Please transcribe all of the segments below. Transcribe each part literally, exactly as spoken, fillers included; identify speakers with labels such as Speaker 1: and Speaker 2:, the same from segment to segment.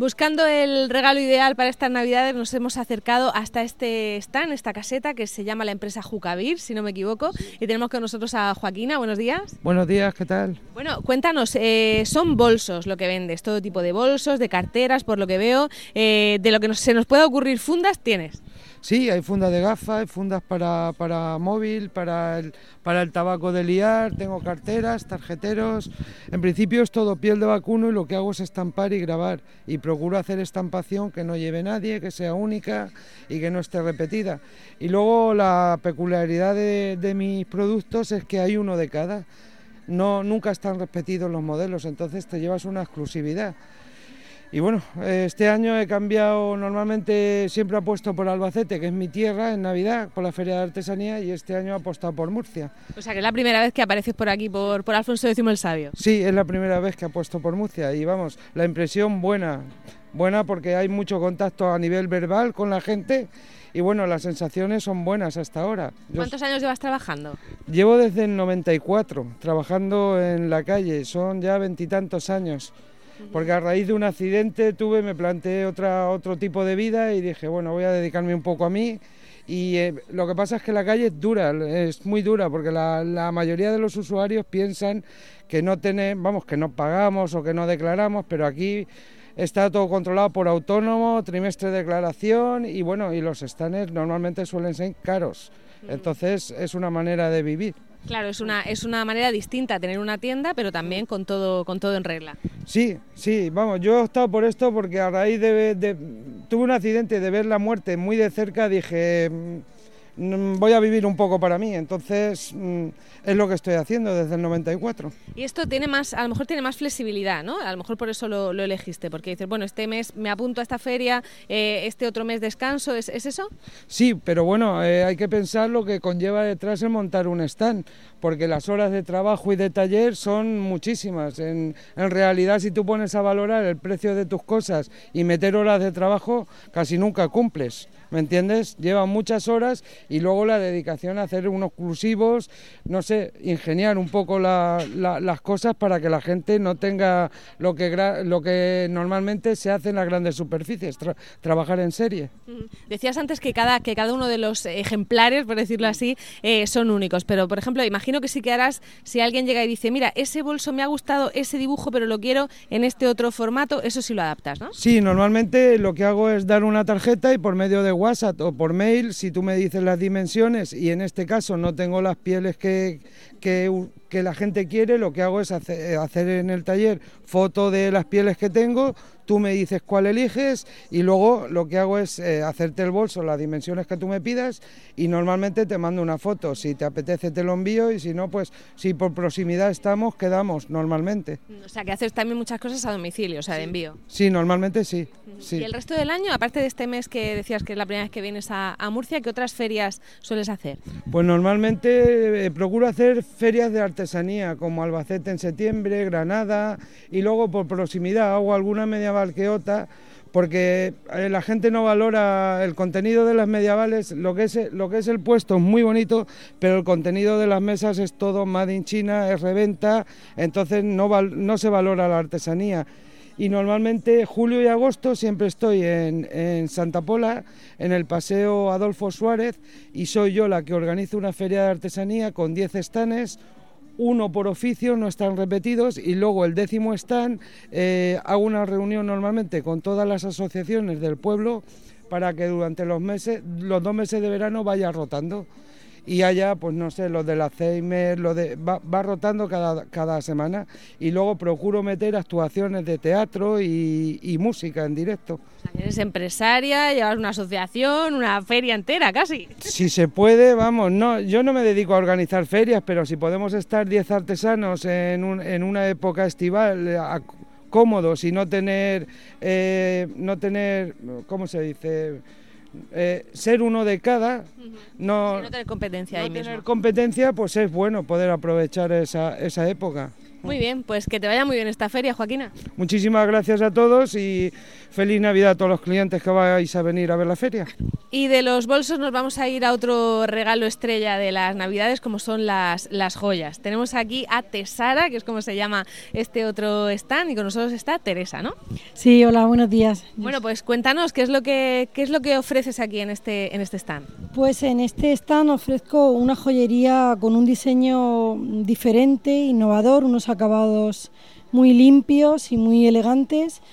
Speaker 1: Buscando el regalo ideal para estas navidades nos hemos acercado hasta este stand, esta caseta que se llama la empresa Jucabir, si no me equivoco, y tenemos con nosotros a Joaquina. Buenos días.
Speaker 2: Buenos días, ¿qué tal?
Speaker 1: Bueno, cuéntanos, eh, son bolsos lo que vendes, todo tipo de bolsos, de carteras, por lo que veo, eh, de lo que nos, se nos pueda ocurrir, fundas tienes.
Speaker 2: Sí, hay fundas de gafas, hay fundas para, para móvil, para el, para el tabaco de liar, tengo carteras, tarjeteros. En principio es todo piel de vacuno y lo que hago es estampar y grabar. Y procuro hacer estampación que no lleve nadie, que sea única y que no esté repetida. Y luego la peculiaridad de, de mis productos es que hay uno de cada. No, nunca están repetidos los modelos, entonces te llevas una exclusividad. Y bueno, este año he cambiado, normalmente siempre apuesto por Albacete, que es mi tierra, en Navidad, por la Feria de Artesanía, y este año he apostado por Murcia.
Speaker 1: O sea, que es la primera vez que apareces por aquí, por, por Alfonso X el Sabio.
Speaker 2: Sí, es la primera vez que apuesto por Murcia, y vamos, la impresión buena, buena porque hay mucho contacto a nivel verbal con la gente, y bueno, las sensaciones son buenas hasta ahora.
Speaker 1: ¿Cuántos Yo... años llevas trabajando?
Speaker 2: Llevo desde el noventa y cuatro, trabajando en la calle, son ya veintitantos años. Porque a raíz de un accidente tuve, me planteé otra, otro tipo de vida y dije, bueno, voy a dedicarme un poco a mí. Y eh, lo que pasa es que la calle es dura, es muy dura, porque la, la mayoría de los usuarios piensan que no tenemos, vamos, que no pagamos o que no declaramos, pero aquí está todo controlado por autónomo, trimestre de declaración y bueno, y los estáneres normalmente suelen ser caros. Entonces es una manera de vivir.
Speaker 1: Claro, es una es una manera distinta tener una tienda, pero también con todo con todo en regla.
Speaker 2: Sí, sí, vamos, yo he optado por esto porque a raíz de, de tuve un accidente, de ver la muerte muy de cerca, dije voy a vivir un poco para mí, entonces es lo que estoy haciendo desde el noventa y cuatro.
Speaker 1: Y esto tiene más, a lo mejor tiene más flexibilidad, ¿no? A lo mejor por eso lo, lo elegiste, porque dices, bueno, este mes me apunto a esta feria, eh, este otro mes descanso, ¿es, ¿es eso?
Speaker 2: Sí, pero bueno, eh, hay que pensar lo que conlleva detrás el montar un stand, porque las horas de trabajo y de taller son muchísimas. En, en realidad, si tú pones a valorar el precio de tus cosas y meter horas de trabajo, casi nunca cumples. ¿Me entiendes? Llevan muchas horas y luego la dedicación a hacer unos exclusivos, no sé, ingeniar un poco la, la, las cosas para que la gente no tenga lo que, lo que normalmente se hace en las grandes superficies, tra trabajar en serie.
Speaker 1: Decías antes que cada, que cada uno de los ejemplares, por decirlo así, eh, son únicos, pero por ejemplo, imagino que sí que harás, si alguien llega y dice, mira, ese bolso me ha gustado, ese dibujo, pero lo quiero en este otro formato, eso sí lo adaptas, ¿no?
Speaker 2: Sí, normalmente lo que hago es dar una tarjeta y por medio de WhatsApp o por mail, si tú me dices las dimensiones y en este caso no tengo las pieles que, que, que la gente quiere, lo que hago es hacer, hacer en el taller foto de las pieles que tengo, tú me dices cuál eliges y luego lo que hago es eh, hacerte el bolso, las dimensiones que tú me pidas y normalmente te mando una foto, si te apetece te lo envío y si no, pues si por proximidad estamos, quedamos normalmente.
Speaker 1: O sea que haces también muchas cosas a domicilio, o sea, de envío.
Speaker 2: Sí, normalmente sí. sí.
Speaker 1: ¿Y el resto del año, aparte de este mes que decías que es la primera vez que vienes a, a Murcia, qué otras ferias sueles hacer?
Speaker 2: Pues normalmente eh, procuro hacer ferias de artesanía, como Albacete en septiembre, Granada, y luego por proximidad hago alguna medieval que otra, porque eh, la gente no valora el contenido de las medievales, lo que, es, lo que es el puesto es muy bonito, pero el contenido de las mesas es todo made in China, es reventa, entonces no, val, no se valora la artesanía. Y normalmente julio y agosto siempre estoy en, en Santa Pola, en el Paseo Adolfo Suárez, y soy yo la que organiza una feria de artesanía con diez stands, uno por oficio, no están repetidos, y luego el décimo stand eh, hago una reunión normalmente con todas las asociaciones del pueblo para que durante los meses, los dos meses de verano vaya rotando. Y allá, pues no sé, los del Alzheimer, lo de, va, va rotando cada, cada semana y luego procuro meter actuaciones de teatro y, y música en directo.
Speaker 1: O sea, eres empresaria, llevas una asociación, una feria entera casi.
Speaker 2: Si se puede, vamos, no, yo no me dedico a organizar ferias, pero si podemos estar diez artesanos en, un, en una época estival a, cómodos y no tener, eh, no tener, ¿cómo se dice?, Eh, ser uno de cada, no,
Speaker 1: sí, no tener competencia
Speaker 2: no
Speaker 1: ahí
Speaker 2: tener
Speaker 1: mismo.
Speaker 2: competencia, pues es bueno poder aprovechar esa, esa época.
Speaker 1: Muy bien, pues que te vaya muy bien esta feria, Joaquina.
Speaker 2: Muchísimas gracias a todos y feliz Navidad a todos los clientes que vais a venir a ver la feria.
Speaker 1: Y de los bolsos nos vamos a ir a otro regalo estrella de las Navidades, como son las, las joyas. Tenemos aquí a Tesara, que es como se llama este otro stand, y con nosotros está Teresa, ¿no?
Speaker 3: Sí, hola, buenos días.
Speaker 1: Bueno, pues cuéntanos, ¿qué es lo que, qué es lo que ofreces aquí en este, en este stand?
Speaker 3: Pues en este stand ofrezco una joyería con un diseño diferente, innovador, unos acabados muy limpios y muy elegantes,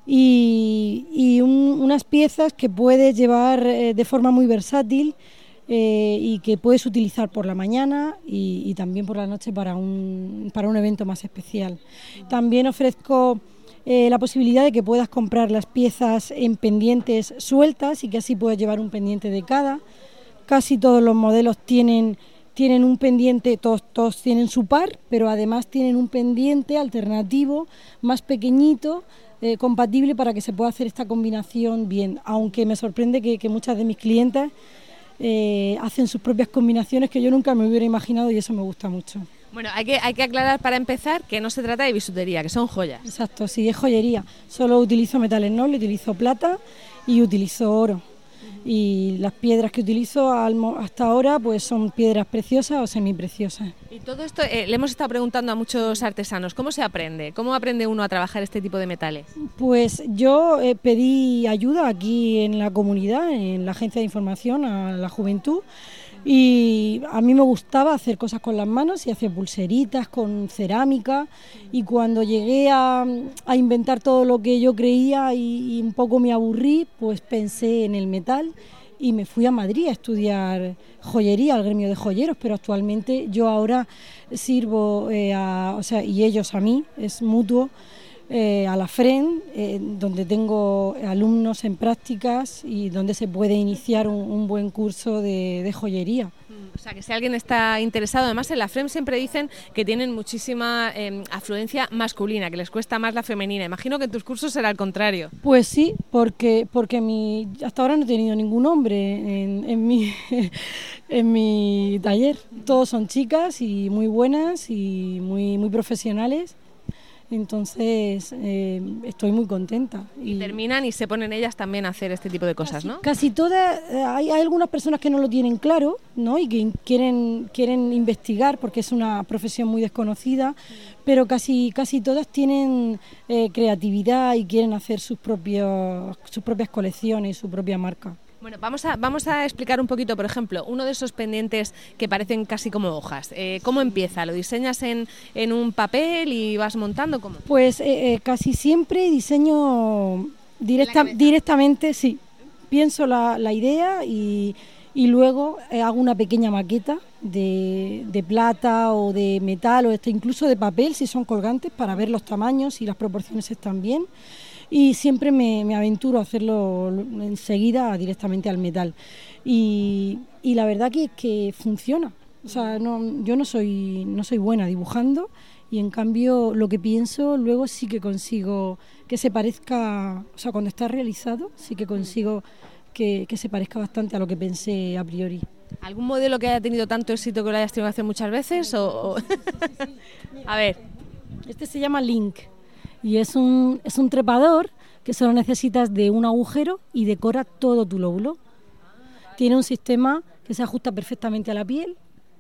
Speaker 3: y, y un, unas piezas que puedes llevar eh, de forma muy versátil eh, y que puedes utilizar por la mañana y, y también por la noche para un, para un evento más especial. También ofrezco eh, la posibilidad de que puedas comprar las piezas en pendientes sueltas y que así puedas llevar un pendiente de cada. Casi todos los modelos tienen, tienen un pendiente, todos, todos tienen su par, pero además tienen un pendiente alternativo más pequeñito, Eh, compatible para que se pueda hacer esta combinación bien, aunque me sorprende que, que muchas de mis clientes eh, hacen sus propias combinaciones que yo nunca me hubiera imaginado, y eso me gusta mucho.
Speaker 1: Bueno, hay que, hay que aclarar para empezar que no se trata de bisutería, que son joyas.
Speaker 3: Exacto, sí, es joyería. Solo utilizo metales nobles, utilizo plata y utilizo oro. Y las piedras que utilizo hasta ahora pues son piedras preciosas o semipreciosas.
Speaker 1: Y todo esto eh, le hemos estado preguntando a muchos artesanos, ¿cómo se aprende? ¿Cómo aprende uno a trabajar este tipo de metales?
Speaker 3: Pues yo eh, pedí ayuda aquí en la comunidad, en la agencia de información a la juventud, y a mí me gustaba hacer cosas con las manos y hacer pulseritas con cerámica, y cuando llegué a, a inventar todo lo que yo creía y, y un poco me aburrí, pues pensé en el metal y me fui a Madrid a estudiar joyería, al gremio de joyeros, pero actualmente yo ahora sirvo, eh, a, o sea, y ellos a mí, es mutuo, eh, a la FREN, eh, donde tengo alumnos en prácticas y donde se puede iniciar un, un buen curso de, de joyería.
Speaker 1: O sea, que si alguien está interesado, además en la FREN siempre dicen que tienen muchísima eh, afluencia masculina, que les cuesta más la femenina. Imagino que en tus cursos será al contrario.
Speaker 3: Pues sí, porque porque mi, hasta ahora no he tenido ningún hombre en, en, mi, en mi taller. Todos son chicas y muy buenas y muy, muy profesionales. Entonces eh, estoy muy contenta.
Speaker 1: Y, y terminan y se ponen ellas también a hacer este tipo de cosas,
Speaker 3: casi,
Speaker 1: ¿no?
Speaker 3: Casi todas, eh, hay, hay algunas personas que no lo tienen claro, ¿no? Y que quieren, quieren investigar porque es una profesión muy desconocida, mm. pero casi, casi todas tienen eh, creatividad y quieren hacer sus, propios, sus propias colecciones, su propia marca.
Speaker 1: Bueno, vamos a, vamos a explicar un poquito, por ejemplo, uno de esos pendientes que parecen casi como hojas. Eh, ¿Cómo empieza? ¿Lo diseñas en, en un papel y vas montando? ¿Cómo?
Speaker 3: Pues eh, eh, casi siempre diseño directa, directamente, sí. Pienso la, la idea y, y luego eh, hago una pequeña maqueta de, de plata o de metal o este, incluso de papel si son colgantes, para ver los tamaños y las proporciones están bien. Y siempre me, me aventuro a hacerlo enseguida directamente al metal. Y, y la verdad que, que funciona. O sea, no, yo no soy, no soy buena dibujando, y en cambio lo que pienso luego sí que consigo que se parezca, o sea, cuando está realizado sí que consigo que, que se parezca bastante a lo que pensé a priori.
Speaker 1: ¿Algún modelo que haya tenido tanto éxito que lo hayas tenido que hacer muchas veces? O, o... A ver.
Speaker 3: Este se llama Link. Y es un, es un trepador que solo necesitas de un agujero y decora todo tu lóbulo. Tiene un sistema que se ajusta perfectamente a la piel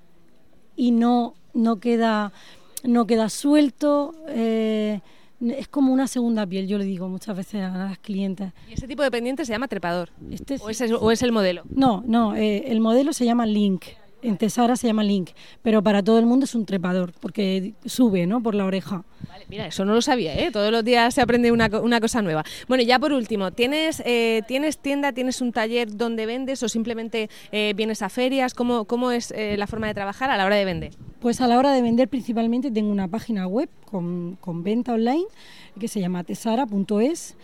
Speaker 3: y no, no, queda, no queda suelto. Eh, es como una segunda piel, yo le digo muchas veces a las clientes.
Speaker 1: ¿Y ese tipo de pendiente se llama trepador?
Speaker 3: Este es,
Speaker 1: ¿O, es, ¿O es el modelo?
Speaker 3: No, no, eh, el modelo se llama Link. En Tesara se llama Link, pero para todo el mundo es un trepador, porque sube, ¿no?, por la oreja.
Speaker 1: Vale, mira, eso no lo sabía, ¿eh? Todos los días se aprende una, una cosa nueva. Bueno, ya por último, ¿tienes, eh, ¿tienes tienda, tienes un taller donde vendes o simplemente eh, vienes a ferias? ¿Cómo, cómo es eh, la forma de trabajar a la hora de vender?
Speaker 3: Pues a la hora de vender principalmente tengo una página web con, con venta online que se llama tesara punto es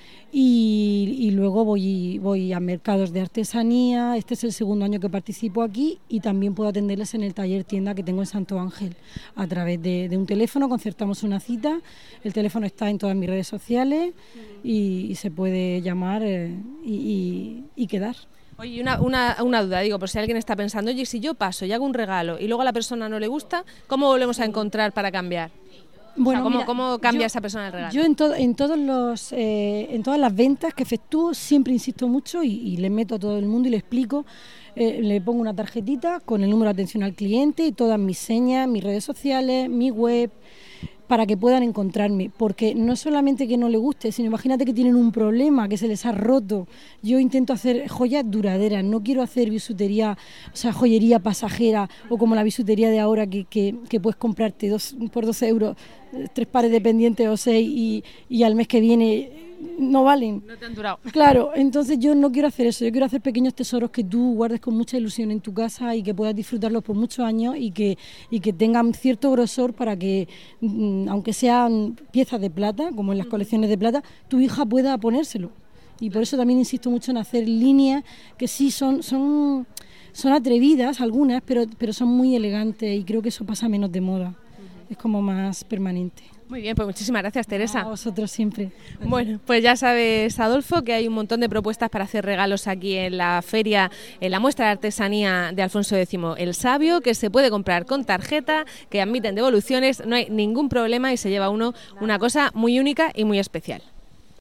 Speaker 3: y, y luego voy, voy a mercados de artesanía. Este es el segundo año que participo aquí y también puedo atenderles en el taller tienda que tengo en Santo Ángel. A través de, de un teléfono concertamos una cita, el teléfono está en todas mis redes sociales y, y se puede llamar eh, y, y, y quedar.
Speaker 1: Oye, una, una, una duda, digo, por si alguien está pensando, oye, si yo paso y hago un regalo y luego a la persona no le gusta, ¿cómo volvemos a encontrar para cambiar? Bueno, o sea, ¿cómo, mira, ¿cómo cambia yo, esa persona el regalo?
Speaker 3: Yo en, to, en, todos los, eh, en todas las ventas que efectúo siempre insisto mucho y, y le meto a todo el mundo y le explico, eh, le pongo una tarjetita con el número de atención al cliente y todas mis señas, mis redes sociales, mi web, para que puedan encontrarme, porque no solamente que no le guste, sino imagínate que tienen un problema, que se les ha roto. Yo intento hacer joyas duraderas, no quiero hacer bisutería, o sea, joyería pasajera, o como la bisutería de ahora que, que, que puedes comprarte dos, por doce euros, tres pares de pendientes o seis y, y al mes que viene no valen.
Speaker 1: No te han durado.
Speaker 3: Claro, entonces yo no quiero hacer eso, yo quiero hacer pequeños tesoros que tú guardes con mucha ilusión en tu casa y que puedas disfrutarlos por muchos años y que, y que tengan cierto grosor para que, aunque sean piezas de plata, como en las colecciones de plata, tu hija pueda ponérselo. Y por eso también insisto mucho en hacer líneas que sí son, son, son atrevidas algunas, pero, pero son muy elegantes y creo que eso pasa menos de moda. Es como más permanente.
Speaker 1: Muy bien, pues muchísimas gracias, Teresa.
Speaker 3: A vosotros siempre. Gracias.
Speaker 1: Bueno, pues ya sabes, Adolfo, que hay un montón de propuestas para hacer regalos aquí en la feria, en la muestra de artesanía de Alfonso X el Sabio, que se puede comprar con tarjeta, que admiten devoluciones, no hay ningún problema y se lleva uno una cosa muy única y muy especial.